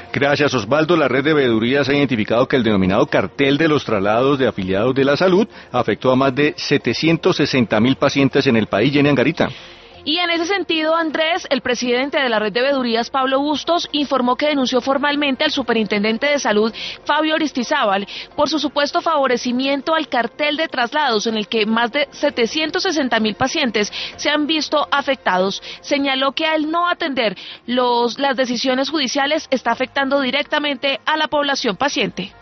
Gracias, Osvaldo. La red de veedurías ha identificado que el denominado cartel de los traslados de afiliados de la salud afectó a más de 760.000 pacientes en el país. Jenny Angarita. Y en ese sentido, Andrés, el presidente de la red de veedurías, Pablo Bustos, informó que denunció formalmente al superintendente de salud, Fabio Aristizábal, por su supuesto favorecimiento al cartel de traslados en el que más de 760.000 pacientes se han visto afectados. Señaló que al no atender las decisiones judiciales está afectando directamente a la población paciente.